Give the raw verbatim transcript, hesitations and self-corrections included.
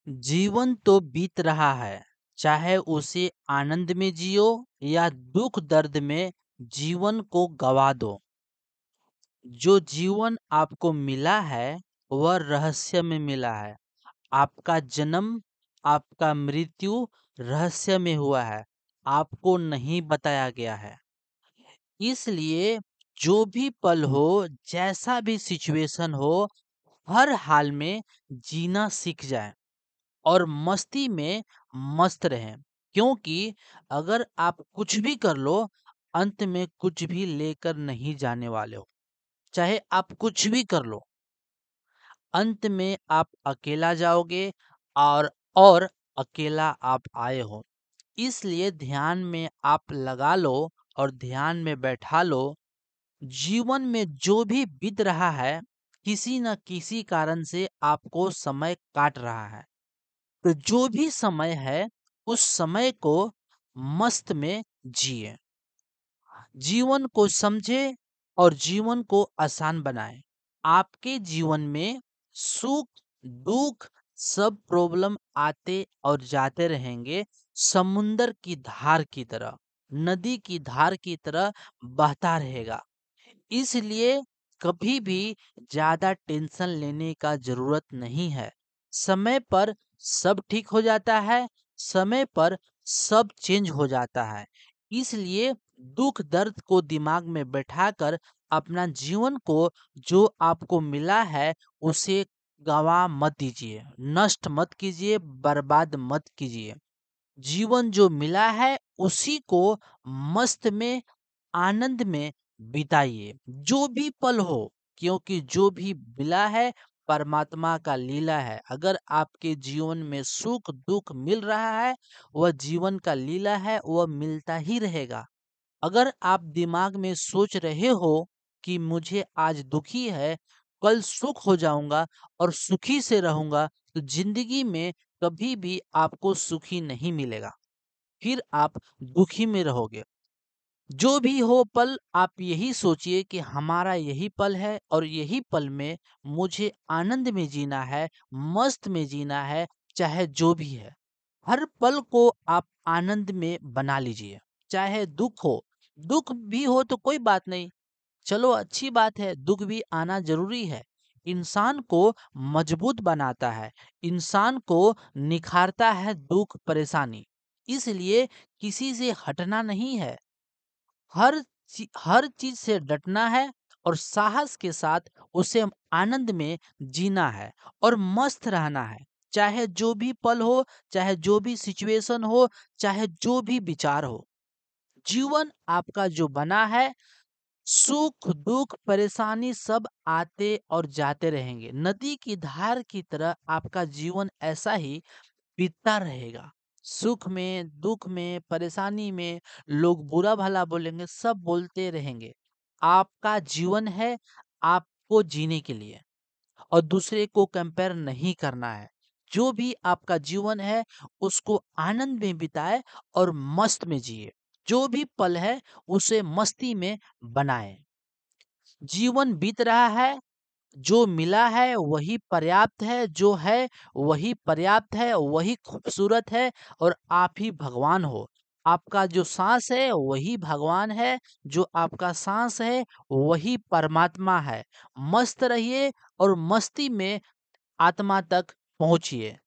जीवन तो बीत रहा है, चाहे उसे आनंद में जियो या दुख दर्द में जीवन को गवा दो। जो जीवन आपको मिला है वह रहस्य में मिला है। आपका जन्म, आपका मृत्यु रहस्य में हुआ है, आपको नहीं बताया गया है। इसलिए जो भी पल हो, जैसा भी सिचुएशन हो, हर हाल में जीना सीख जाए और मस्ती में मस्त रहें। क्योंकि अगर आप कुछ भी कर लो, अंत में कुछ भी लेकर नहीं जाने वाले हो। चाहे आप कुछ भी कर लो, अंत में आप अकेला जाओगे और और अकेला आप आए हो। इसलिए ध्यान में आप लगा लो और ध्यान में बैठा लो। जीवन में जो भी बीत रहा है, किसी न किसी कारण से आपको समय काट रहा है। तो जो भी समय है, उस समय को मस्त में जिए, जीवन को समझे और जीवन को आसान बनाए। आपके जीवन में सुख दुख सब प्रॉब्लम आते और जाते रहेंगे, समुंदर की धार की तरह, नदी की धार की तरह बहता रहेगा। इसलिए कभी भी ज्यादा टेंशन लेने का जरूरत नहीं है। समय पर सब ठीक हो जाता है, समय पर सब चेंज हो जाता है। इसलिए दुख दर्द को दिमाग में बैठाकर अपना जीवन को, जो आपको मिला है, उसे गवा मत दीजिए, नष्ट मत कीजिए, बर्बाद मत कीजिए। जीवन जो मिला है उसी को मस्त में, आनंद में बिताइए, जो भी पल हो। क्योंकि जो भी मिला है परमात्मा का लीला है। अगर आपके जीवन में सुख दुख मिल रहा है, वह जीवन का लीला है, वह मिलता ही रहेगा। अगर आप दिमाग में सोच रहे हो कि मुझे आज दुखी है, कल सुख हो जाऊंगा और सुखी से रहूंगा, तो जिंदगी में कभी भी आपको सुखी नहीं मिलेगा, फिर आप दुखी में रहोगे। जो भी हो पल, आप यही सोचिए कि हमारा यही पल है और यही पल में मुझे आनंद में जीना है, मस्त में जीना है, चाहे जो भी है। हर पल को आप आनंद में बना लीजिए। चाहे दुख हो, दुख भी हो तो कोई बात नहीं, चलो अच्छी बात है, दुख भी आना जरूरी है। इंसान को मजबूत बनाता है, इंसान को निखारता है दुख परेशानी। इसलिए किसी से हटना नहीं है, हर ची, हर चीज से डटना है और साहस के साथ उसे आनंद में जीना है और मस्त रहना है। चाहे जो भी पल हो, चाहे जो भी सिचुएशन हो, चाहे जो भी विचार हो, जीवन आपका जो बना है, सुख दुख परेशानी सब आते और जाते रहेंगे। नदी की धार की तरह आपका जीवन ऐसा ही बीतता रहेगा। सुख में दुख में परेशानी में लोग बुरा भला बोलेंगे, सब बोलते रहेंगे। आपका जीवन है, आपको जीने के लिए, और दूसरे को कंपेयर नहीं करना है। जो भी आपका जीवन है उसको आनंद में बिताए और मस्त में जिए। जो भी पल है उसे मस्ती में बनाए। जीवन बीत रहा है, जो मिला है वही पर्याप्त है, जो है वही पर्याप्त है, वही खूबसूरत है, और आप ही भगवान हो। आपका जो सांस है वही भगवान है, जो आपका सांस है वही परमात्मा है। मस्त रहिए और मस्ती में आत्मा तक पहुंचिए।